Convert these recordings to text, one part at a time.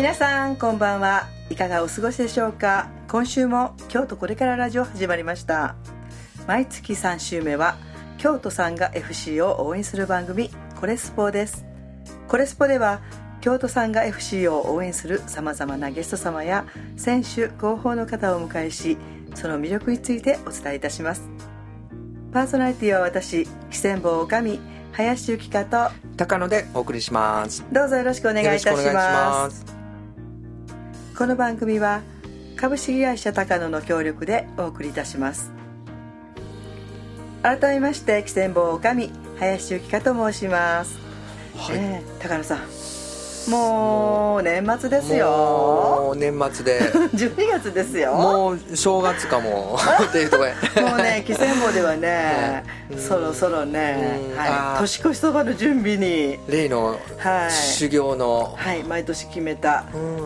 皆さんこんばんは。いかがお過ごしでしょうか。今週も京都これからラジオ始まりました。毎月3週目は京都サンガ FC を応援する番組コレスポです。コレスポでは京都サンガ FC を応援するさまざまなゲスト様や選手広報の方をお迎えし、その魅力についてお伝えいたします。パーソナリティは私、喜千坊おかみ林由香と高野でお送りします。 どうぞよろしくお願いいたします。この番組は株式会社高野の協力でお送りいたします。改めまして喜千坊おかみ林由香と申します、はい。高野さん、もう年末ですよ。 もう年末で 12月ですよ。 もう正月かもっていうところもうね、喜千坊ではね、そろそろね、はい、年越しそばの準備に例の修行の、 はい、毎年決めた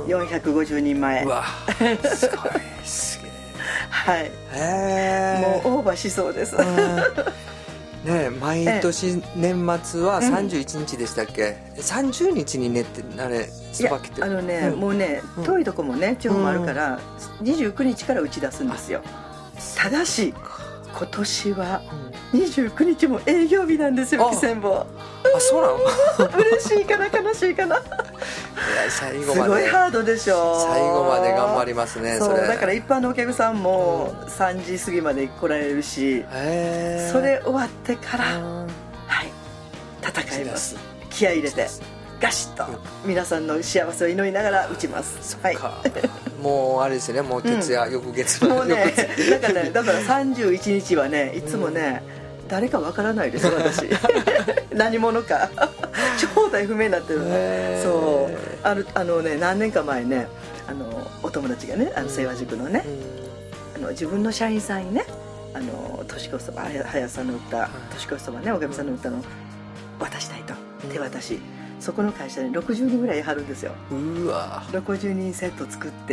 450人前、 うわすごいすげえ、はい、もうオーバーしそうですね、毎年年末は31日でしたっけ、30日にねってあれそばきってもうね、遠いとこもね地方もあるから、29日から打ち出すんですよ。ただし今年は29日も営業日なんですよ、喜千坊。 あ、そうなの嬉しいかな悲しいかな最後まですごいハードでしょ。 最後まで頑張りますね。 そうだから一般のお客さんも3時過ぎまで来られるし、それ終わってから、はい、戦います。気合い入れてガシッと皆さんの幸せを祈りながら打ちます。はい、 もうあれですね、もう徹夜、翌月もうね、だから31日はね、いつもね、誰かわからないです私何者か正体不明になってる。そうね、何年か前ね、お友達がね、清和塾のね、自分の社員さんにね、年越しそば、林さんの売った年越しそばね、おかみさんの売ったの渡したいと、手渡し、そこの会社に60人ぐらい貼るんですよ。 うわ、 60人セット作って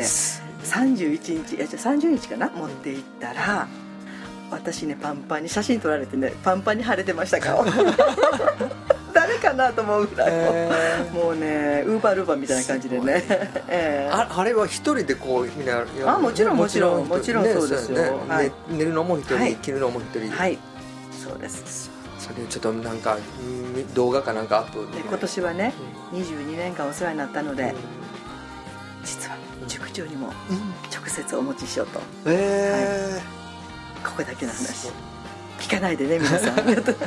31日、30日かな、持って行ったら、私ね、パンパンに写真撮られてね、パンパンに腫れてました顔誰かなと思うぐらい、もうね、ウーバールーバーみたいな感じでねあれは一人でこうみんなやる？ もちろんそうですよ、 ね、寝るのも一人、着るのも一人、 はい、そうです。 それちょっとなんか動画かなんかアップで、 今年はね、22年間お世話になったので、実は塾長にも直接お持ちしようと、ここだけの話聞かないでね皆さん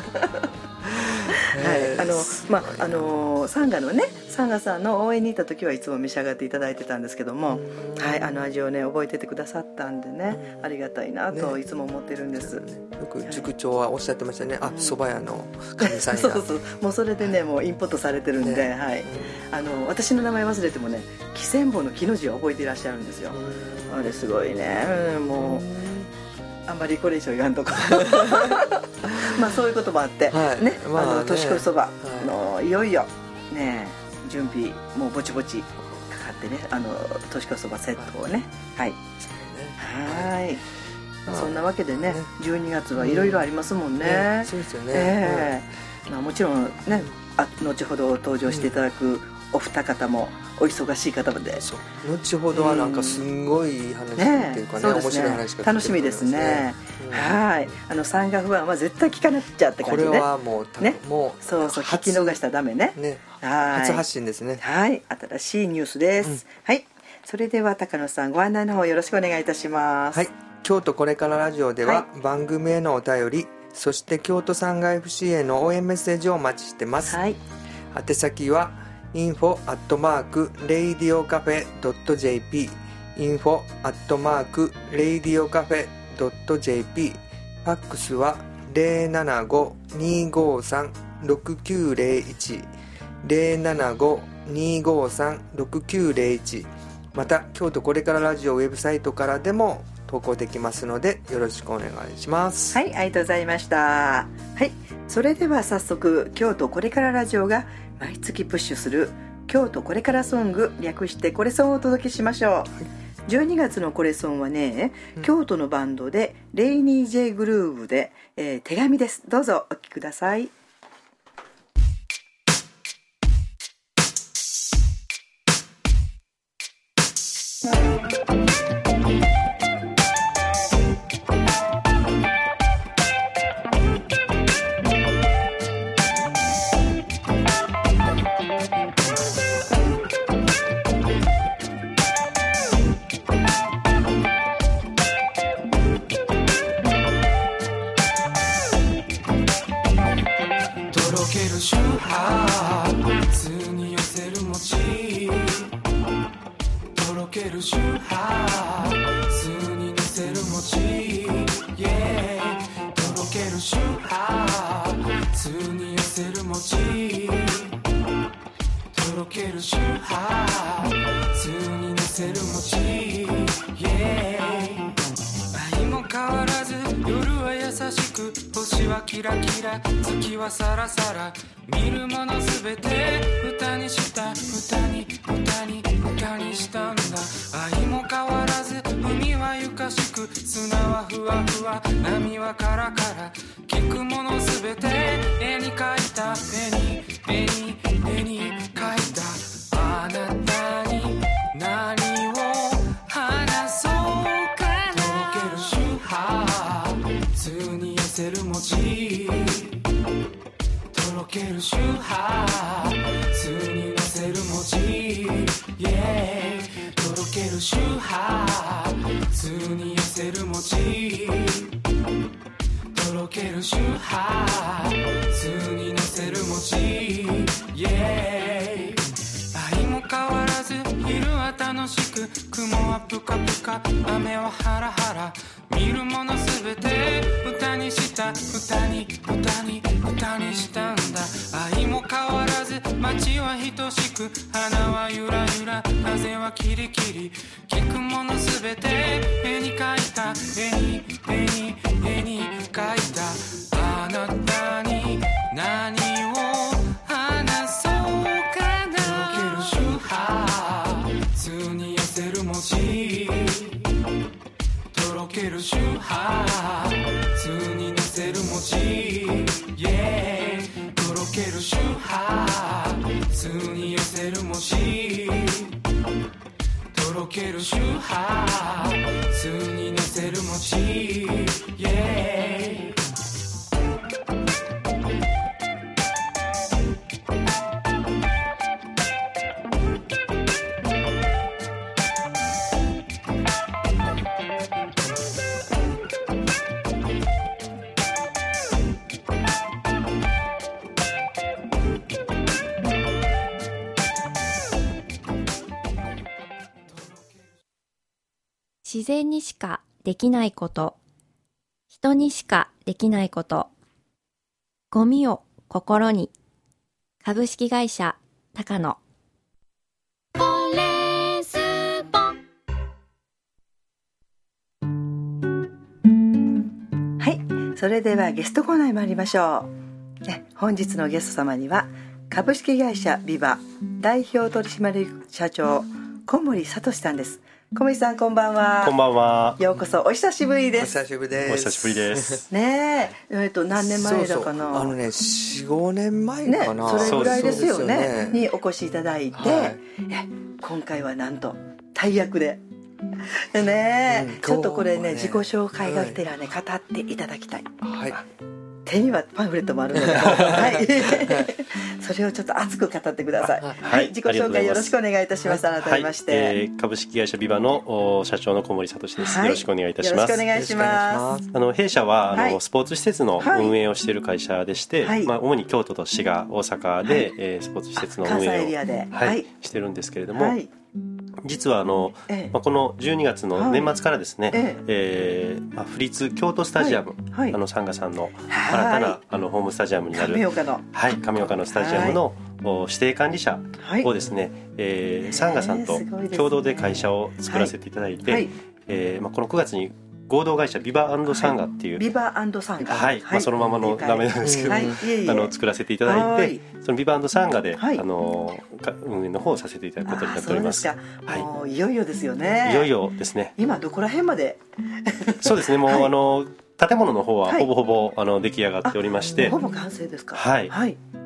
サンガのね、サンガさんの応援に行った時はいつも召し上がっていただいてたんですけども、はい、味をね覚えててくださったんでね、ありがたいなといつも思ってるんです。よく塾長はおっしゃってましたね、あ、蕎麦屋のかみさんやそう、もうそれでね、もうインプットされてるんで、はい、私の名前忘れてもね、喜千坊の喜の字は覚えていらっしゃるんですよ。あれすごいね、もうあんまりこれ以上言わんとこまあそういうこともあって、ね、年越しそばのいよいよね、準備もうぼちぼちかかってね、年越しそばセットをね、はい、そんなわけでね、12月はいろいろありますもんね。 そうですよね。 もちろんね、後ほど登場していただくお二方もお忙しい方で、 後ほどはなんかすごい話っていうかね、面白い話が楽しみですね。はい、サンガ不安は絶対聞かなくちゃって感じで、 これはもうね、 そう聞き逃したらダメね。 初発信ですね。 はい、新しいニュースです。はい、それでは高野さん、ご案内の方よろしくお願いいたします。 はい、京都これからラジオでは、番組へのお便り、そして京都サンガ FC への応援メッセージをお待ちしてます。はい、宛先はinfo@radiocafe.jp info@radiocafe.jp、 ファックスは 075-253-6901 075-253-6901、 また京都これからラジオウェブサイトからでも投稿できますのでよろしくお願いします。 はい、ありがとうございました。はい、それでは早速京都これからラジオが毎月プッシュする京都これからソング、略してコレソンをお届けしましょう。12月のコレソンはね、京都のバンドでレイニー・ジェイ・グルーヴで、手紙です。どうぞお聴きください。 自然にしかできないこと、人にしかできないこと、ゴミを心に。株式会社高野。 はい、それではゲストコーナーに参りましょう。本日のゲスト様には株式会社ビバ代表取締役社長小森聡さんです。小森さん、こんばんは。 こんばんは。 ようこそ。お久しぶりです。 お久しぶりです。 お久しぶりですねえ、何年前だかな。 そうそう、4、5年前かな、 それぐらいですよね。にお越しいただいて、 はい、 今回はなんと大役でねえ、ちょっとこれね、自己紹介がてらね、語っていただきたい。 はい。 手にはパンフレットもあるので、はい、それをちょっと熱く語ってください。はい、自己紹介よろしくお願いいたします。改めまして、 株式会社ビバの社長の小森聡です。よろしくお願いいたします。 よろしくお願いします。 弊社はスポーツ施設の運営をしている会社でして、主に京都と滋賀、大阪で、スポーツ施設の運営をしてるんですけれども、実はこの12月の年末からですね、府立京都スタジアム、サンガさんの新たなホームスタジアムになる亀岡のスタジアムの指定管理者をですね、サンガさんと共同で会社を作らせていただいて、この9月に合同会社ビバ&サンガっていう、 ビバ&サンガ、 はい、そのままの名前なんですけど、作らせていただいて、そのビバ&サンガで運営の方をさせていただくことになっております。 そうですか。いよいよですよね。 いよいよですね。 今どこら辺まで？ そうですね、もう建物の方はほぼほぼ出来上がっておりまして、 ほぼ完成ですか？ はい。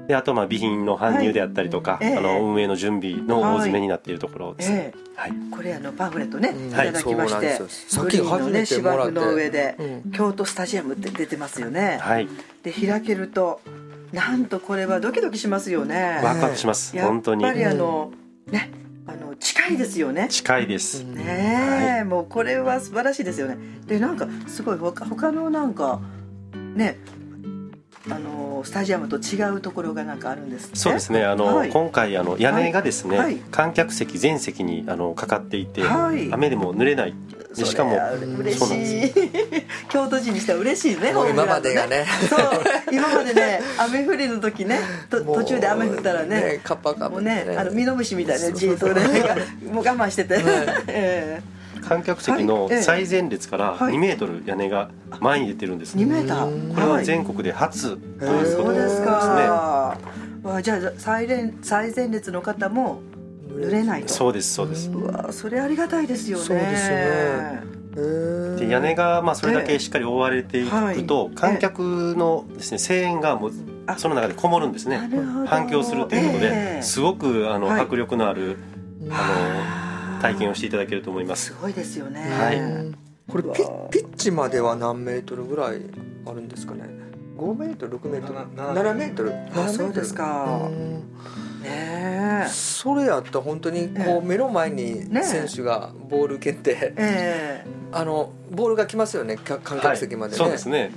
であと備品の搬入であったりとか、運営の準備の大詰めになっているところです。 これパンフレットねいただきまして、グリーンのね芝生の上で京都スタジアムって出てますよね。で開けるとなんとこれはドキドキしますよね。 ワクワクします。本当にやっぱりね近いですよね。 近いですね。もうこれは素晴らしいですよね。でなんかすごい他のなんかねスタジアムと違うところがなんかあるんですね。 そうですね。今回屋根がですね、観客席全席にかかっていて、雨でも濡れない。でしかも嬉しい京都人にしては嬉しいね。 今までがねそう今までね雨降りの時ね途中で雨降ったらねカッパカッパもうねミノムシみたいなじーっとねもう我慢してて観客席の最前列から2メートル屋根が前に出てるんです。 2メーター。 これは全国で初ということですね。 じゃあ最前列の方も濡れないと。 そうですそうです。 うわそれありがたいですよね。 そうですね。で屋根がそれだけしっかり覆われていくと、観客のですね声援がもうその中でこもるんですね。反響するということですごく迫力のある体験をしていただけると思います。 すごいですよね。 これピッチまでは何メートルぐらいあるんですかね。5メートル6メートル7メートル。 そうですか。ねそれやったら本当に目の前に選手がボール蹴ってボールが来ますよね、観客席までね。 そうですね。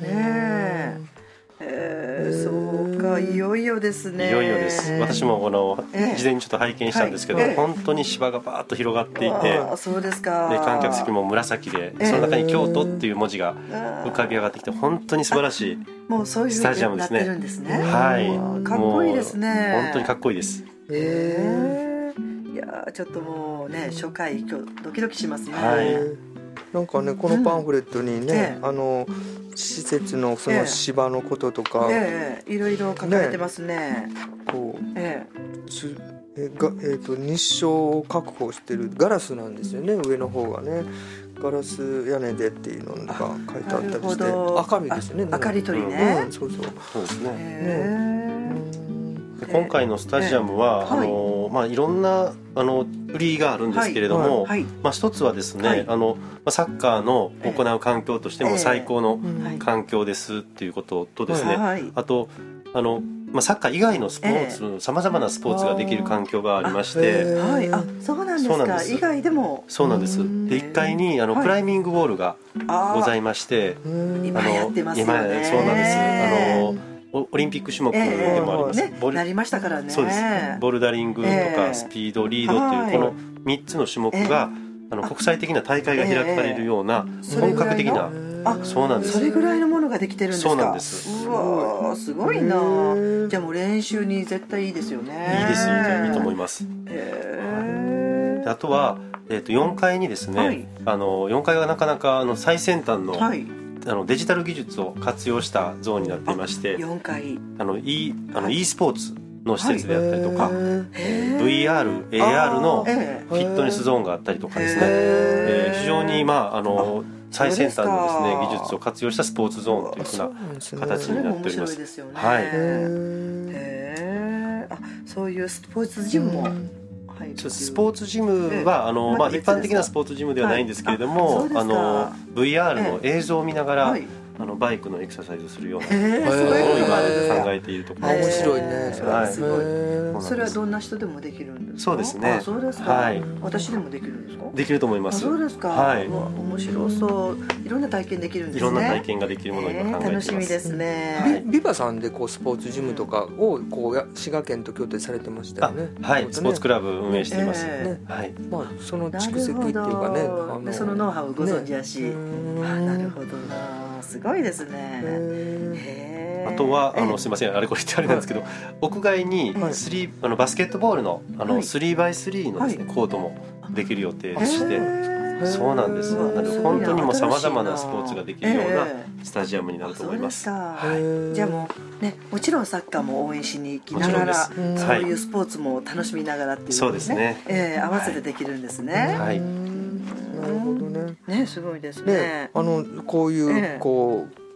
そうか、いよいよですね。 いよいよです。私も事前にちょっと拝見したんですけど、本当に芝がバーッと広がっていて、 そうですか。 で観客席も紫で、その中に京都っていう文字が浮かび上がってきて、本当に素晴らしいスタジアムですね。 もうそういう風になってるんですね。 はい。 かっこいいですね。 本当にかっこいいです。 いやちょっともうね初回今日ドキドキしますね。 なんかねこのパンフレットにね施設のその芝のこととかいろいろ書かれてますね。 こう日照を確保してるガラスなんですよね、上の方がねガラス屋根でっていうのが書いてあったりして明るいですよね。 明かり取りね。 そうですね。今回のスタジアムはいろんな売りがあるんですけれども、一つはですねサッカーの行う環境としても最高の環境ですっていうこととですね、あとサッカー以外のスポーツさまざまなスポーツができる環境がありまして、 そうなんですか。以外でもそうなんです。で1階にクライミングウォールがございまして、 今やってますよね。 そうなんです。オリンピック種目でもあります、 なりましたからね。 そうです。ボルダリングとかスピードリードっていうこの3つの種目が国際的な大会が開かれるような本格的な、そうなんです。 それぐらいのものができてるんですか。 そうなんです。 うわすごいな。じゃあもう練習に絶対いいですよね。 いいです、いいと思います。あとは4階にですね、4階がなかなか最先端のデジタル技術を活用したゾーンになっていまして、 4階 e スポーツの施設であったりとか VR、AR のフィットネスゾーンがあったりとかですね、非常に最先端のですね技術を活用したスポーツゾーンというふうな形になっております。 そういうスポーツジムもスポーツジムは一般的なスポーツジムではないんですけれども、VR の映像を見ながらバイクのエクササイズをするようなところを今考えているところです。 面白いね。 それはどんな人でもできるんですか。 そうですね。 そうですか。私でもできるんですか。 できると思います。 そうですか。面白そう。いろんな体験できるんですね。 いろんな体験ができるものを今考えています。 楽しみですね。 ビバさんでスポーツジムとかを滋賀県と京都でされてましたよね。 はい、スポーツクラブ運営しています。 その蓄積っていうかね、 そのノウハウをご存知やし、なるほどな。すごいですね。 あとはすいませんあれこれってあれなんですけど、屋外にバスケットボールの3x3 のですねコートもできる予定でして、そうなんです。本当にもうさまざまなスポーツができるようなスタジアムになると思います。じゃあもうね、もちろんサッカーも応援しに行きながら、そういうスポーツも楽しみながらっていう、 そうですね。 合わせてできるんですね。 なるほどね。 ね、すごいですね。 こういう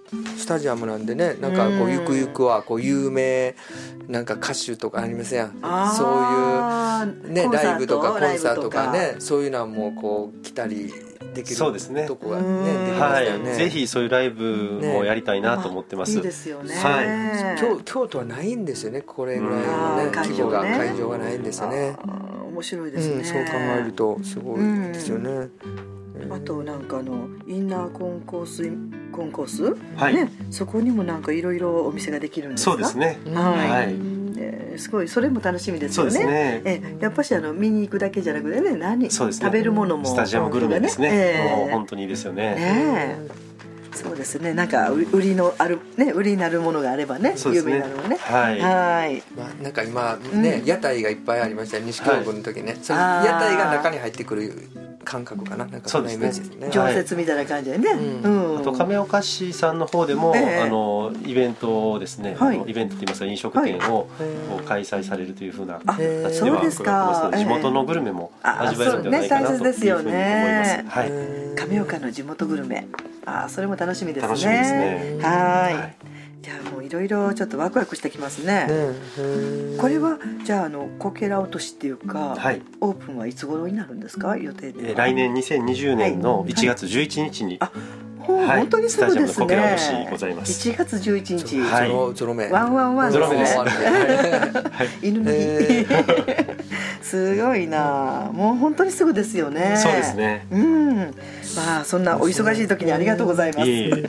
スタジアムなんでね、なんかこうゆくゆくはこう有名なんか歌手とかありますやん、そういうねライブとかコンサートとかね、そういうのはもうこう来たりできるとこがねできましたよね。 ぜひそういうライブもやりたいなと思ってます。 いいですよね。 京都はないんですよね、これぐらいのね規模が、会場がないんですよね。 面白いですね。 そう考えるとすごいですよね。 あとなんかインナーコンコース、ね、そこにもなんかいろいろお店ができるんですか。 そうですね。 すごいそれも楽しみですよね。 そうですね。 やっぱし見に行くだけじゃなくてね、食べるものもスタジアムグルメですね。もう本当にいいですよね。 そうですね。なんか売りになるものがあればね、有名なのね。 なんか今ね屋台がいっぱいありましたよ、西京区の時ね。その屋台が中に入ってくる感覚かな、なんかそんなイメージですね。 常設みたいな感じでね。 あと亀岡市さんの方でもイベントをですね、イベントといいますか飲食店を開催されるというふうな形では伺ってますので、地元のグルメも味わえるんじゃないかなというふうに思います。 亀岡の地元グルメ、それも楽しみですね。 楽しみですね。 じゃあもういろいろちょっとワクワクしてきますね。これはじゃあこけら落としっていうか、オープンはいつ頃になるんですか、予定で。 来年2020年の1月11日に本当にすぐですね。 スタジアムのこけら落としございます。 1月11日、 ゾロ目ワンワンワンですね。犬の日すごいな、もう本当にすぐですよね。 そうですね。 そんなお忙しい時にありがとうございます。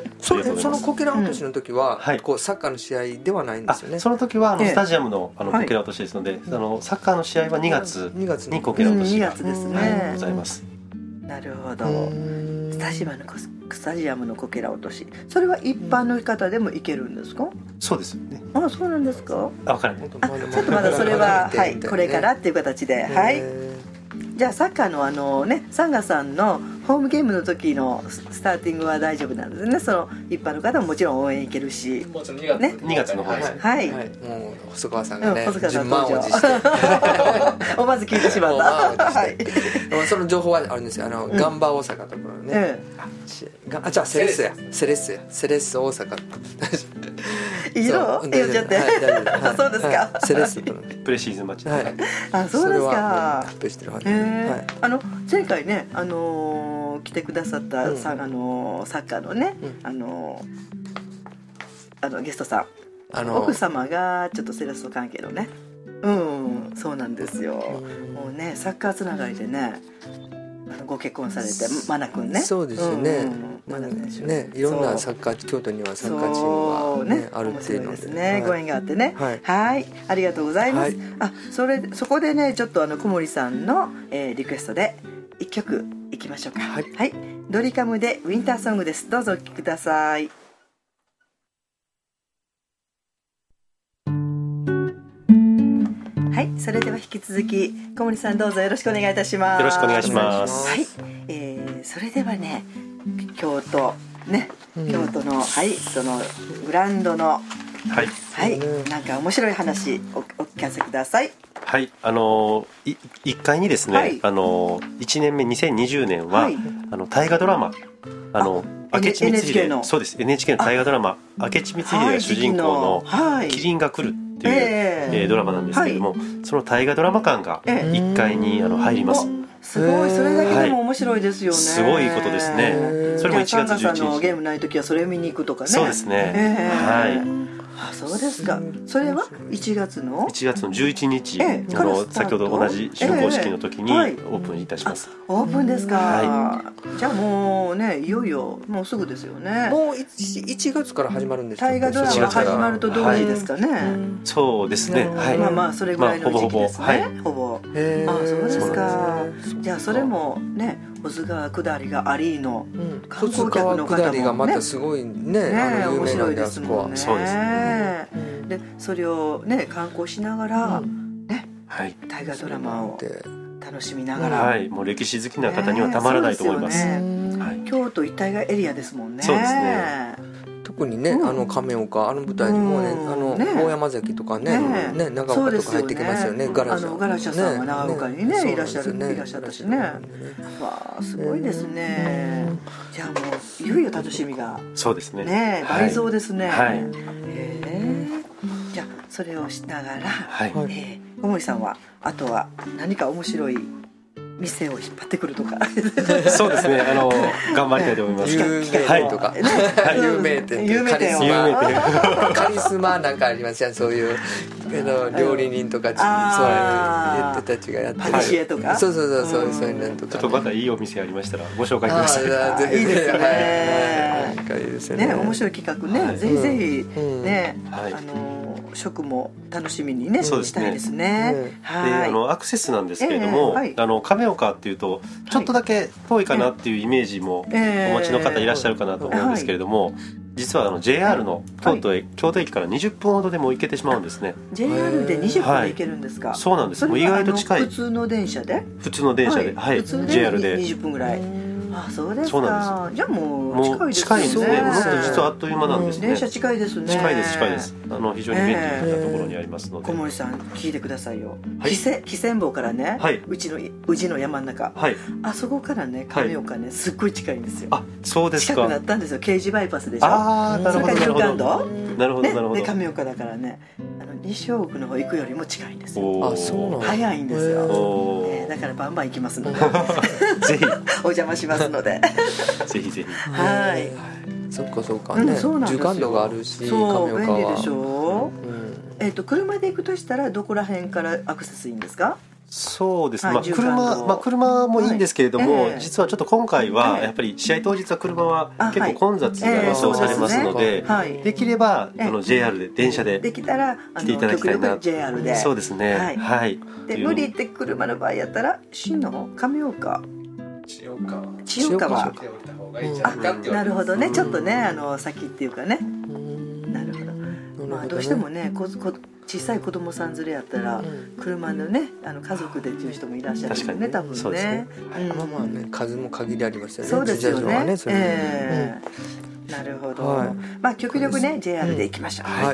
そのこけら落としの時はこうサッカーの試合ではないんですよね。 その時はスタジアムのこけら落としですので、サッカーの試合は2月にこけら落としがございます。 なるほど。スタジアムのこけら落とし、それは一般の方でも行けるんですか。 そうですよね。 そうなんですか。 分からない。 ちょっとまだそれはこれからっていう形で、じゃあサッカーのサンガさんのホームゲームの時のスターティングは大丈夫なんですね。その一般の方ももちろん応援行けるし、 もちろん2月の方ですね。 もう細川さんがね満を持して思わず聞いてしまった。 その情報はあるんですよ。ガンバ大阪ところね。じゃあセレッソ大阪。 色言っちゃって。そうですか。 セレッソプレシーズンマッチ。 そうですか。前回ね来てくださったサッカーのねゲストさん、奥様がちょっとセレッソ関係のね、そうなんですよ。もうねサッカーつながりでねご結婚されて、マナ君ね。 そうですよね。いろんなサッカー、京都にはサッカーチームがあるっていうのでね、 ご縁があってね。ありがとうございます。そこでねちょっと小森さんのリクエストで一曲いきましょうか。ドリカムでウィンターソングです。どうぞお聴きください。それでは引き続き小森さんどうぞよろしくお願いいたします。 よろしくお願いします。 それではね京都のそのグランドのなんか面白い話お聞かせください。 1階にですね1年目2020年は大河ドラマ明智光秀のそうです NHK の大河ドラマ明智光秀が主人公の麒麟が来るというドラマなんですけれども、その大河ドラマ館が1階に入ります。 すごい、それだけでも面白いですよね。 すごいことですね。それも1月11日。 サンガさんのゲームない時はそれを見に行くとかね。 そうですね。 そうですか。それは1月の 11日先ほど同じ竣工式の時にオープンいたします。 オープンですか。じゃあもうねいよいよもうすぐですよね。 もう1月から始まるんですか。 大河ドラマが始まると同時ですかね。 そうですね。 それぐらいの時期ですね。ほぼ。そうですか。じゃあそれもね保津川下りがありの観光客の方もね。 下りがまたすごいね面白いですもんね。 そうですね。 でそれをね観光しながら大河ドラマを楽しみながら、 もう歴史好きな方にはたまらないと思います。 京都一帯がエリアですもんね。 そうですね。 特にね、亀岡舞台にもね、大山崎とかね、長岡とか入ってきますよね。ガラシャさんが長岡にねいらっしゃったしね。わあすごいですね。じゃあもういよいよ楽しみがそうですね。 倍増ですね。 はい。 じゃあそれをしながら、小森さんはあとは何か面白い店を引っ張ってくるとかそうですね、頑張りたいと思います。 有名店とか、有名店カリスマなんかありますやん、そういう料理人とかそういう人たちがやってるパティシエとか、 そういうのとか、 ちょっとまたいいお店ありましたらご紹介ください。 いいですね。面白い企画ね、ぜひぜひね、食も楽しみにねしたいですね。 でアクセスなんですけれども、亀岡っていうとちょっとだけ遠いかなっていうイメージもお持ちの方いらっしゃるかなと思うんですけれども、実はJR の京都駅から20分ほどでも行けてしまうんですね。 JR で20分で行けるんですか？ そうなんです。もう意外と近い。 普通の電車で普通の電車で、JR で 20分ぐらい。あ、そうですか。 そうなんです。 じゃあもう近いですね。 もっと実はあっという間なんですね。 電車近いですね。 近いです。非常に便利なところにありますので。 小森さん聞いてくださいよ。喜泉坊からね、うちの山の中、あそこからね亀岡ねすっごい近いんですよ。 あ、そうですか。 近くなったんですよ。京滋バイパスでしょ。 あ、なるほどそれから中間なるほど。 で亀岡だからね、西尾奥の方行くよりも近いんですよ。 あ、そうなんだ。 早いんですよ。だからバンバン行きますのでぜひお邪魔しますのでぜひ。 はい。 そうかね。時間度があるし、亀岡は便利でしょ。車で行くとしたらどこら辺からアクセスいいんですか？ そうですね、車もいいんですけれども、実はちょっと今回はやっぱり試合当日は車は結構混雑が予想されますので、できればJR で電車でできたら来ていただきたいな。 JR で。 そうですね。はい。 で無理って車の場合やったら新の亀岡、千代川。なるほどね。ちょっとね先っていうかね。なるほど。まあどうしてもね小さい子供さん連れやったら車のね家族でっていう人もいらっしゃるよね、多分ね。 そうですね。まあね、数も限りありますよね。 そうですよね。なるほど。まあ極力ね JR で行きましょう。はい。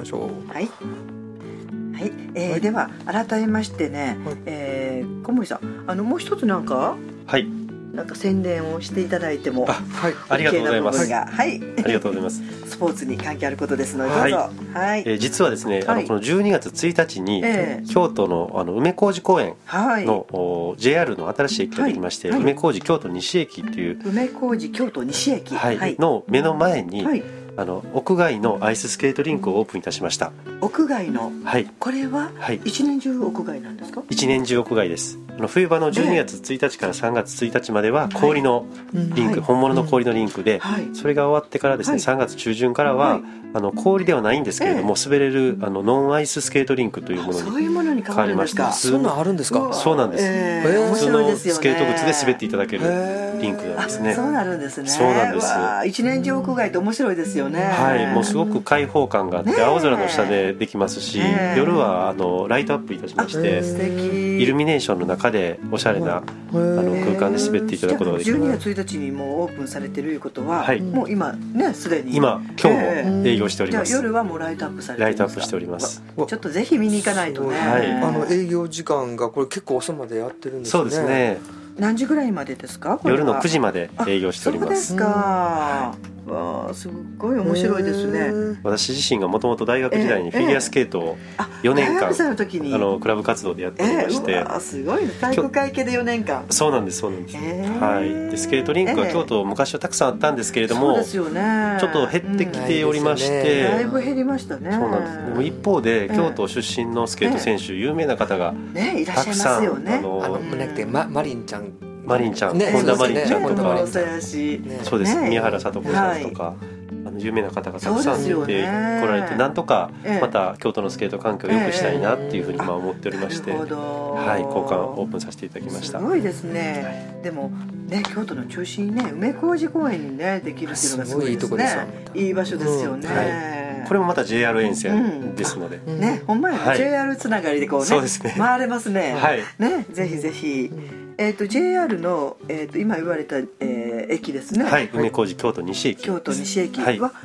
では改めましてね、小森さんもう一つなんか宣伝をしていただいても、 ありがとうございます。 はい、 ありがとうございます。 スポーツに関係あることですのでどうぞ。はい。 実はですね、この12月1日に京都の梅小路公園の JR の新しい駅ができまして、梅小路京都西駅っていう梅小路京都西駅の目の前に屋外のアイススケートリンクをオープンいたしました。 屋外の、これは一年中屋外なんですか？ 一年中屋外です。冬場の12月1日から3月1日までは氷のリンク、本物の氷のリンクで、それが終わってからですね、3月中旬からは氷ではないんですけれども、滑れるノンアイススケートリンクというものに変わりました。 そんなんあるんですか？ そうなんです。普通のスケート靴で滑っていただけるリンクなんですね。 そうなるんですね。 そうなんです。 一年中屋外って面白いですよね。 はい、もうすごく開放感があって青空の下でできますし、夜はライトアップいたしまして、イルミネーションの中でおしゃれな空間で滑っていただくことができます。 12月1日にもうオープンされてるいうことは、もう今ねすでに今日も営業しております。 じゃあ夜はもうライトアップされてるんですか？ ライトアップしております。 ちょっとぜひ見に行かないとね。 営業時間がこれ結構遅までやってるんですね。 そうですね。 何時ぐらいまでですか？ 夜の9時まで営業しております。 そうですか。わあ、すごい面白いですね。 私自身がもともと大学時代にフィギュアスケートを4年間クラブ活動でやっておりまして、 すごい体育会系で4年間。 そうなんです。はい。でスケートリンクは京都昔はたくさんあったんですけれども、 そうですよね。 ちょっと減ってきておりまして、 だいぶ減りましたね。 そうなんです。でも一方で京都出身のスケート選手有名な方がたくさんマリンちゃん、 本田マリンちゃんとか、そうです、宮原聡子さんとか有名な方がたくさん出て来られて、なんとかまた京都のスケート環境を良くしたいなっていうふうに今思っておりまして、交換オープンさせていただきました。 すごいですね。でもね、京都の中心にね梅小路公園にねできるっていうのがすごいですね。いい場所ですよね。 これもまた JR 沿線ですのでね、ほんまや JR つながりでこうね回れますね。ね、ぜひぜひ。JR の今言われた駅ですね。 梅小路京都西駅。 京都西駅は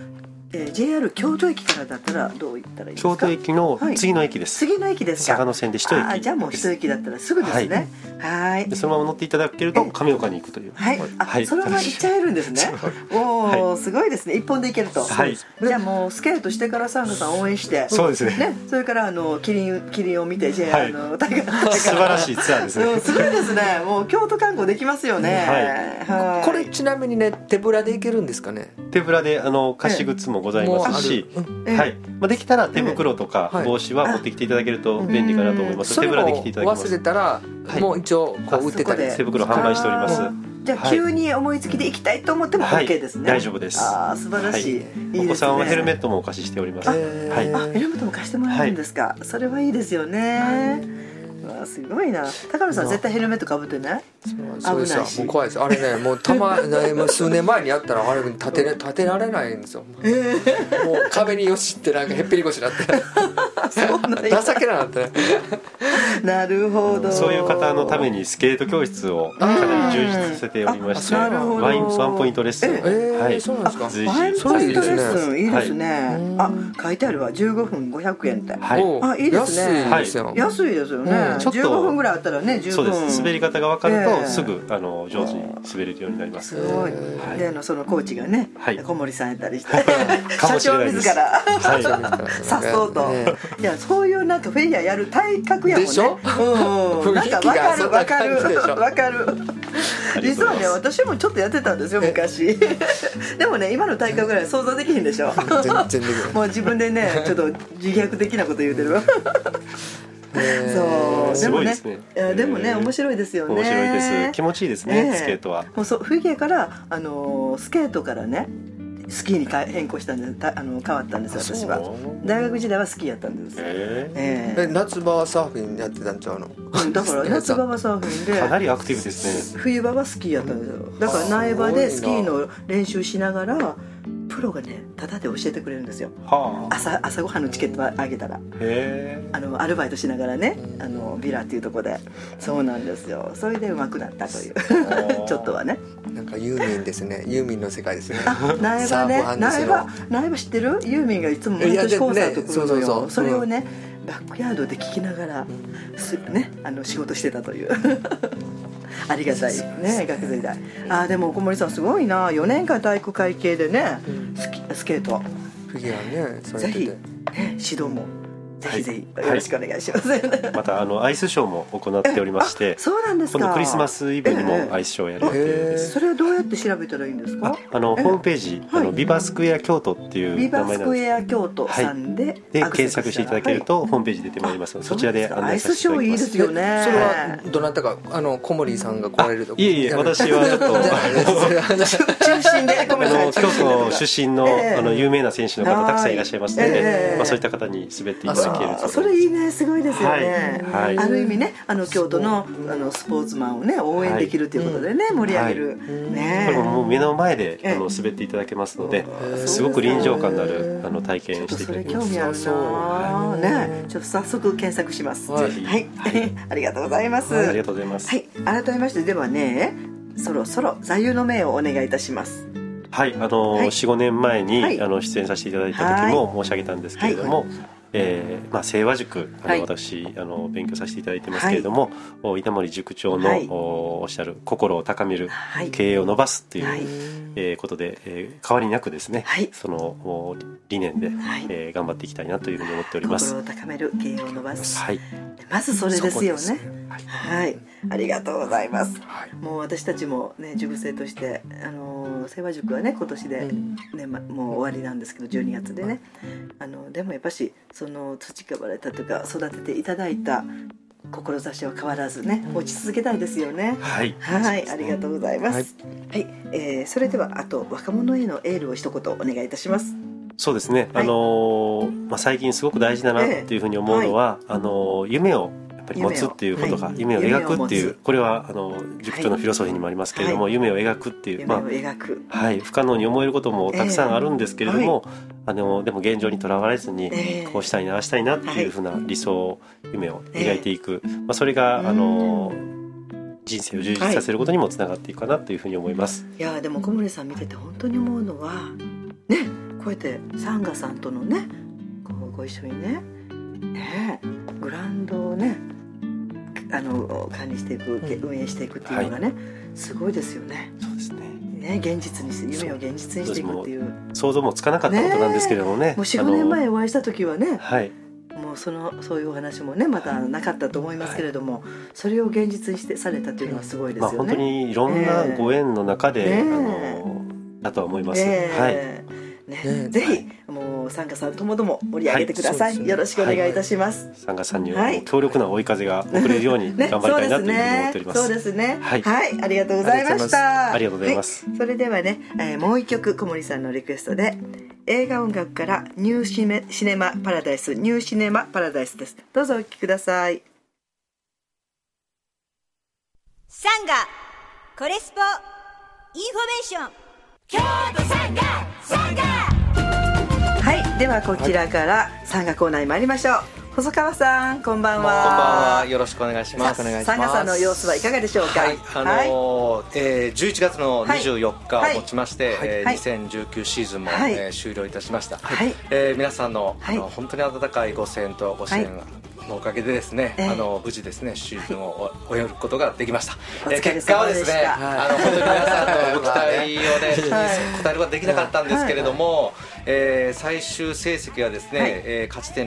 JR 京都駅からだったらどう行ったらいいですか？ 京都駅の次の駅です。 次の駅ですか？ 嵯峨野線で一駅。 じゃあもう一駅だったらすぐですね。はい。 でそのまま乗っていただけると亀岡に行くという。 はい。そのまま行っちゃえるんですね。おお、すごいですね。一本で行けると。 はい。 じゃあもうスケートしてからサンゴさん応援して。 そうですね。 それからキリンを見て JR の大河。 素晴らしいツアーですね。 すごいですね。もう京都観光できますよね。 はい。これちなみにね手ぶらで行けるんですかね？ 手ぶらで貸し靴もございますし、はい。できたら手袋とか帽子は持ってきていただけると便利かなと思います。手ぶらで来ていただきます。 忘れたらもう一応こう売ってたり手袋販売しております。 じゃあ急に思いつきで行きたいと思っても OK ですね。 大丈夫です。 素晴らしい。 お子さんはヘルメットもお貸ししております。 ヘルメットも貸してもらえるんですか？それはいいですよね。すごいな。高野さん絶対ヘルメットかぶってね。危ないし。 もう怖いです。あれね、もう数年前にやったらあれ立てられないんですよ。もう壁によしってなんかへっぴり腰になって。情けなかったね。 なるほど。 そういう方のためにスケート教室をかなり充実させておりまして、ワンポイントレッスン。 はい、そうなんですか。 ワンポイントレッスンいいですね。書いてあるわ。15分500円って。いいですね。安いですよね。15分ぐらいあったらね、十分。 そうです。滑り方が分かるとすぐ上手に滑れるようになります。 すごい。でそのコーチがね、小森さんやったりして、社長自らさっそうと。いやそういうなんかフェイヤーやる体格やもんね。でしょ？なんか分かる。実はね私もちょっとやってたんですよ昔。でもね今の体格ぐらい想像できへんでしょ。 全然できない。 もう自分でねちょっと自虐的なこと言うてるわ。そうでもね、でもね面白いですよね。 面白いです。気持ちいいですね、スケートは。 もうフィギュアからスケートからねスキーに変更したんで変わったんですよ私は。大学時代はスキーやったんです。 夏場はサーフィンやってたんちゃうの？ だから夏場はサーフィンでかなりアクティブですね。 冬場はスキーやったんですよ。だから苗場でスキーの練習しながらプロがねタダで教えてくれるんですよ。朝ごはんのチケットあげたらアルバイトしながらねビラっていうとこで。そうなんですよ。それで上手くなったというちょっとはね。 なんかユーミンですね。ユーミンの世界ですね。 苗場ね。苗場知ってる？ユーミンがいつも毎年コンサート来るのよ。それをねバックヤードで聴きながらね仕事してたというありがたいね学生時代。でも小森さんすごいな。4年間体育会系でねスケートフィギュアねぜひね指導もぜひぜひよろしくお願いします。 またアイスショーも行っておりまして、 そうなんですか。 このクリスマスイブにもアイスショーをやる予定です。 それはどうやって調べたらいいんですか？ ホームページビバスクエア京都っていう名前なんです。ビバスクエア京都さんで検索していただけるとホームページ出てまいりますので、そちらで案内させていただきます。 アイスショーいいですよね。 それはどなたか小森さんが来られるとか？ いえ私はちょっと中心で京都出身の有名な選手の方たくさんいらっしゃいますので、そういった方に滑っていただけると。 それいいね。すごいですよね。ある意味ね京都のスポーツマンをね応援できるということでね盛り上げるね。 これももう目の前で滑っていただけますので、すごく臨場感のある体験していただけます。 それ興味あるなね。ちょっと早速検索します。はいありがとうございます。 ありがとうございます。 改めましてではねそろそろ座右の銘をお願いいたします。 4,5 年前に出演させていただいた時も申し上げたんですけれども、清和塾私勉強させていただいてますけれども、稲森塾長のおっしゃる心を高める、経営を伸ばすということで変わりなくですね、その理念で頑張っていきたいなというふうに思っております。 心を高める、経営を伸ばす、まずそれですよね。ありがとうございます。もう私たちもね塾生として清和塾はね今年で、もう終わりなんですけど12月でねでもやっぱしその培われたというか育てていただいた志は変わらずね持ち続けたいですよね。ありがとうございます。それではあと若者へのエールを一言お願いいたします。 そうですね、最近すごく大事だなっていうふうに思うのは、夢を持つっていうことが、夢を描くっていう、これは塾長のフィロソフィーにもありますけれども、夢を描くっていう、不可能に思えることもたくさんあるんですけれども、でも現状にとらわれずに、こうしたいなああしたいなっていうふうな理想、夢を描いていく、それが人生を充実させることにもつながっていくかなというふうに思います。 いやでも小森さん見てて本当に思うのはねこうやってサンガさんとのねご一緒にね、グラウンドをね管理していく、運営していくっていうのがね、すごいですよね。 そうですね。 現実にして夢を現実にしていくっていう想像もつかなかったことなんですけれどもね。 もう 4,5 年前お会いした時はね、もうそういうお話もねまたなかったと思いますけれども、それを現実にしてされたというのはすごいですよね。 本当にいろんなご縁の中で、だとは思います。 ぜひもうサンガさんともども盛り上げてください。よろしくお願いいたします。 サンガさんには強力な追い風が送れるように頑張りたいなというふうに思っております。 そうですね。はい、ありがとうございました。 ありがとうございます。 それではね、もう一曲小森さんのリクエストで映画音楽からニューシネマパラダイスです。どうぞお聴きください。 サンガコレスポインフォメーション京都サンガはい、ではこちらからサンガコーナーに参りましょう。細川さん、こんばんは。 こんばんは、よろしくお願いします。 サンガさんの様子はいかがでしょうか。 11月の24日をもちまして、2019シーズンも、終了いたしました。皆さんの、本当に温かいご声援とご支援のおかげでですね、無事ですねシーズンを終えることができました。結果はですね、本当に皆さんのご期待をね応えることはできなかったんですけれども、最終成績はですね、勝ち点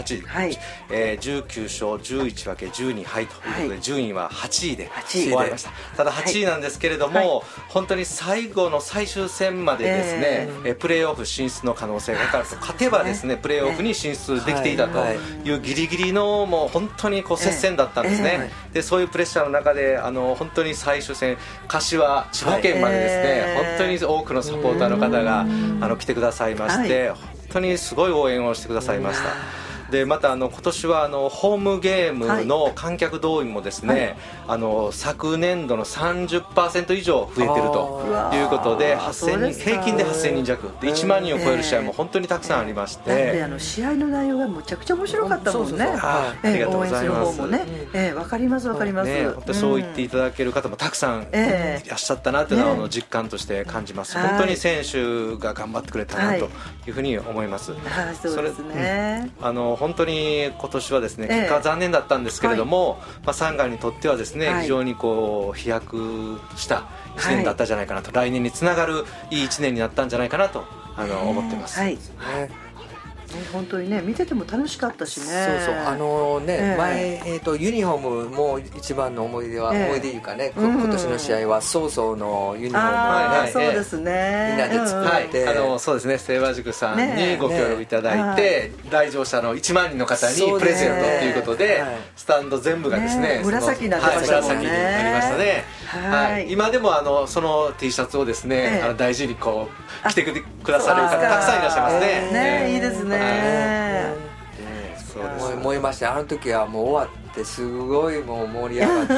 68、19勝11分け12敗ということで、順位は8位で終わりました。ただ8位なんですけれども、本当に最後の最終戦までですね、プレーオフ進出の可能性がかかると、勝てばですねプレーオフに進出できていたというギリギリのもう本当に接戦だったんですね。でそういうプレッシャーの中で本当に最終戦柏千葉県までですね、本当に多くのサポーターの方が来てくださいまして、本当にすごい応援をしてくださいました。でまた今年はホームゲームの観客動員もですね、昨年度の 30% 以上増えてるということで、8000人平均で8000人弱で1万人を超える試合も本当にたくさんありまして、 試合の内容がむちゃくちゃ面白かったもんね。 ありがとうございます。 わかりますわかります。 本当にそう言っていただける方もたくさんいらっしゃったなというのを実感として感じます。本当に選手が頑張ってくれたなというふうに思います。 そうですね。 本当に今年はですね結果は残念だったんですけれども、サンガにとってはですね、非常に飛躍した1年だったんじゃないかなと、来年につながるいい1年になったんじゃないかなと思ってます。 本当にね見てても楽しかったしね。 前ユニフォームも一番の思い出いうかね、今年の試合はソーソーのユニフォームをね、 そうですね、 みんなで作って、そうですね、清和塾さんにご協力いただいて、来場者の1万人の方にプレゼントということで、スタンド全部がですね紫になってましたもんね。 紫になりましたね。今でもその T シャツをですね大事に着てくださる方たくさんいらっしゃいますね。 いいですね。 思いました。あの時はもう終わってすごいもう盛り上がって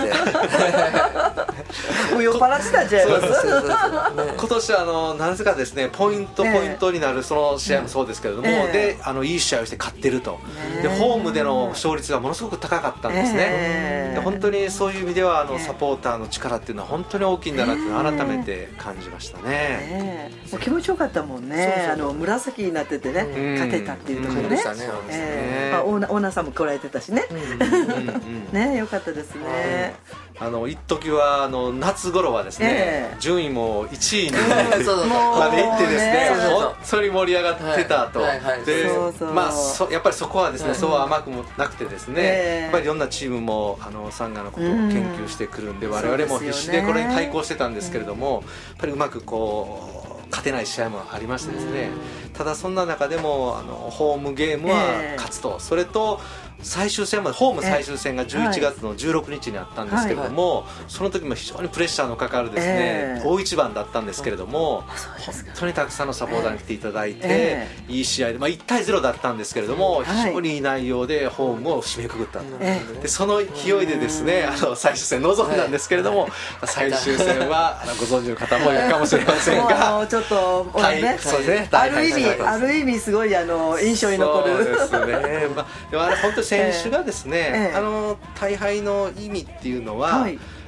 もう酔っ払ってたんじゃないですか。今年はなぜかですねポイントになるその試合もそうですけれども、でいい試合をして勝ってると、でホームでの勝率がものすごく高かったんですね。で本当にそういう意味ではサポーターの力っていうのは本当に大きいんだなっていうのを改めて感じましたね。 もう気持ちよかったもんね。紫になっててね、勝てたっていうところね。オーナーさんも来られてたしね。ね、よかったですね。 一時は夏頃はですね、順位も1位にまでいってですね、本当に盛り上がってたと。でやっぱりそこはですねそう甘くもなくてですね、やっぱりいろんなチームもサンガのことを研究してくるんで、我々も必死でこれに対抗してたんですけれども、やっぱりうまく勝てない試合もありましてですね、ただそんな中でもホームゲームは勝つと、それと最終戦までホーム最終戦が11月の16日にあったんですけれども、その時も非常にプレッシャーのかかるですね、大一番だったんですけれども、本当にたくさんのサポーターに来ていただいて、いい試合で、1対0だったんですけれども、非常にいい内容でホームを締めくくったと。でその勢いでですね最終戦臨んだんですけれども、最終戦はご存知の方もいるかもしれませんが、 ちょっとある意味すごい印象に残る。 そうですね。でも本当に選手がですね、大敗の意味っていうのは、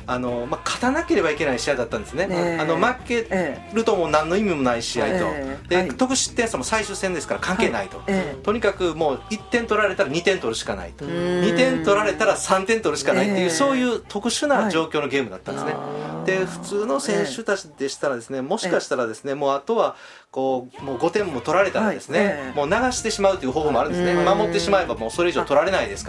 勝たなければいけない試合だったんですね。負けるともう何の意味もない試合と、で得失点差も最終戦ですから関係ないと、とにかくもう1点取られたら2点取るしかないと、2点取られたら3点取るしかないっていう、そういう特殊な状況のゲームだったんですね。で普通の選手たちでしたらですね、もしかしたらですね、もうあとはもう5点も取られたらですね、もう流してしまうという方法もあるんですね。守ってしまえばもうそれ以上取られないですから、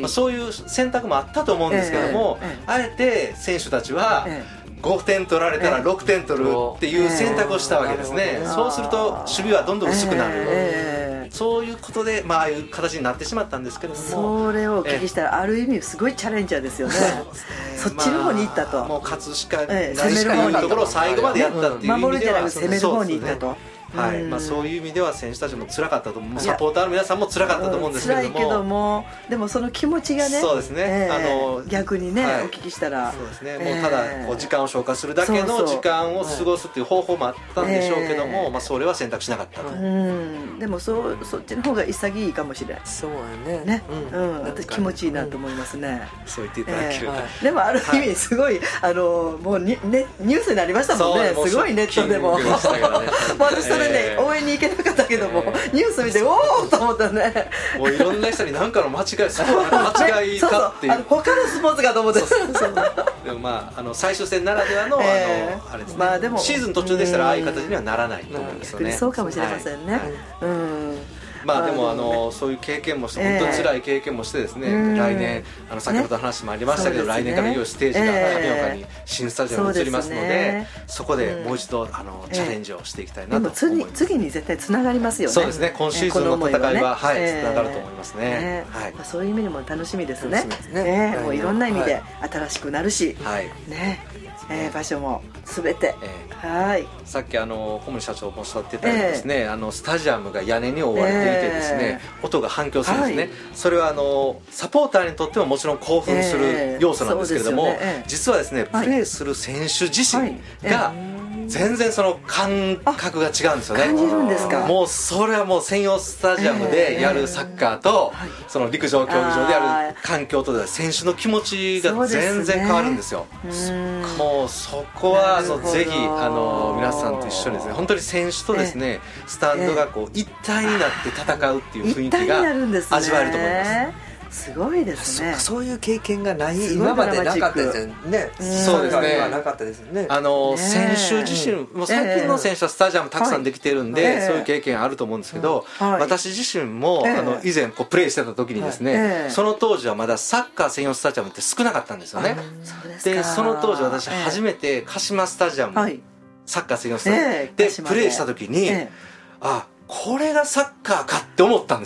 そういう選択もあったと思うんですけども、あえて選手たちは5点取られたら6点取るっていう選択をしたわけですね。そうすると守備はどんどん薄くなる、そういうことでああいう形になってしまったんですけれども、 それをお聞きしたらある意味すごいチャレンジャーですよね。そっちの方に行ったと、 もう勝つしかないしかないところを最後までやったっていう意味では、 守るじゃなく攻める方に行ったと。 そういう意味では選手たちも辛かったと思う、サポーターの皆さんも辛かったと思うんですけれども、 辛いけどもでもその気持ちがね、 そうですね、 逆にね、お聞きしたら、 そうですね、もうただ時間を消化するだけの時間を過ごすっていう方法もあったんでしょうけども、それは選択しなかったと。 でもそっちの方が潔いかもしれない。 そうやね、 私気持ちいいなと思いますね。 そう言っていただけると、 でもある意味すごいもうニュースになりましたもんね。すごいネットでも私それね応援に行けなかったけども、ニュース見ておおと思ったね。 もういろんな人に何かの間違いかっていう、 他のスポーツかと思って。 でも最終戦ならではのあれですね。でもシーズン途中でしたらああいう形にはならないと思うんですよね。 そうかもしれませんね。 でもそういう経験もして、本当に辛い経験もしてですね、来年先ほど話もありましたけど、来年からいよいよステージが神岡に新スタジアムに移りますので、そこでもう一度チャレンジをしていきたいなと思います。 次に絶対つながりますよね。 そうですね、今シーズンの戦いはつながると思いますね。 そういう意味でも楽しみですね。もういろんな意味で新しくなるし場所も全て、 さっき小森社長もおっしゃってたようにですね、スタジアムが屋根に覆われていてですね、音が反響するんですね。それはサポーターにとってももちろん興奮する要素なんですけれども、実はですね、プレーする選手自身が全然その感覚が違うんですよね。 感じるんですか。 もうそれはもう専用スタジアムでやるサッカーと、その陸上競技場でやる環境とでは選手の気持ちが全然変わるんですよ。もうそこはぜひ皆さんと一緒にですね、本当に選手とですね、スタンドが一体になって戦うっていう雰囲気が味わえると思います。 すごいですね。 そういう経験がない今までなかったですよね。そうですね。なかったですね。選手自身も最近の選手はスタジアムたくさんできてるんで、そういう経験あると思うんですけど、私自身も以前プレーしてた時にですね、その当時はまだサッカー専用スタジアムって少なかったんですよね。でその当時私初めて鹿島スタジアム、サッカー専用スタジアムでプレーした時に、これがサッカーかって思ったんです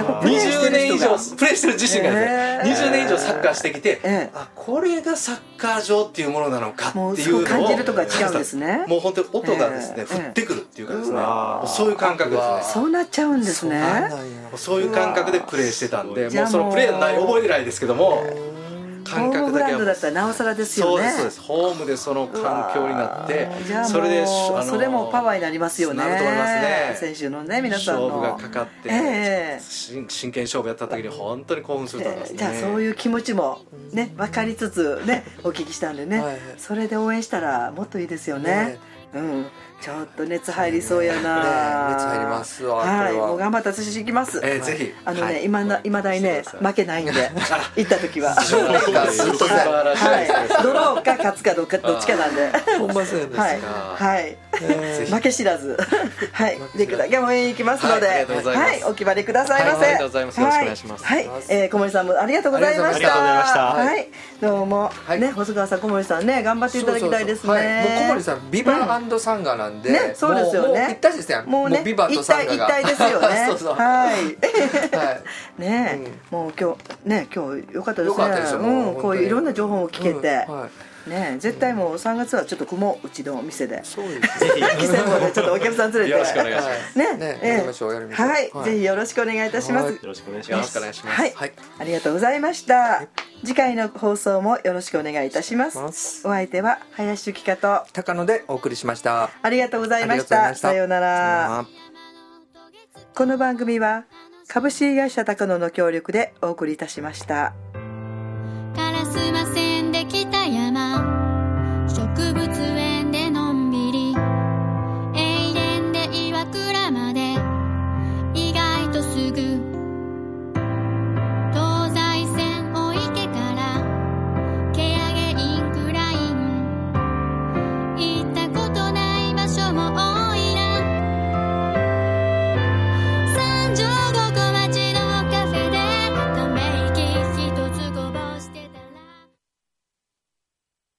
。20年以上プレーしてる自身がですね、20年以上サッカーしてきて、これがサッカー場っていうものなのかっていうのを感じるとか違うんですね。 もう本当に音がですね、降ってくるっていうかですね、そういう感覚ですね。 そうなっちゃうんですね。 そういう感覚でプレーしてたんで、もうそのプレーの内容覚えてないですけども、感覚だけはホームグラウンドだったらなおさらですよね。 そうです、ホームでその環境になって、 それでそれもパワーになりますよね。 なると思いますね。 選手のね、皆さんの勝負がかかって、真剣勝負やった時に本当に興奮すると思いますね。 じゃあそういう気持ちもね分かりつつねお聞きしたんでね、それで応援したらもっといいですよね。ちょっと熱入りそうやな。 熱入りますわ。 もう頑張って私行きます。 ぜひ。 今だにね負けないんで行った時は。ドローか勝つかどっちかなんで。 ほんまそうですか。 はい。負け知らず。はい。できるだけ応援行きますので、はい。お決まりくださいませ。 ありがとうございます。よろしくお願いします。 はい。小森さんもありがとうございました。はい。どうもね、細川さん、小森さんね頑張っていただきたいですね。もう小森さんビバ&サンガなんで。 ね、そうですよね。 もう一体ですね。もうね、ビバとサンガが一体ですよね。 そうそう。 はい。ね、もう今日良かったですね。こういういろんな情報を聞けて。ね、絶対もう3月はちょっと雲うちのお店で。 そうです。ぜひ。 季節もねちょっとお客さん連れて。 よろしくお願いします。 ね、やりましょう。はい、ぜひよろしくお願いいたします。よろしくお願いします。 はい、ありがとうございました。次回の放送もよろしくお願いいたします。お相手は林由紀香と高野でお送りしました。 ありがとうございました。さようなら。この番組は株式会社高野の協力でお送りいたしました。 烏丸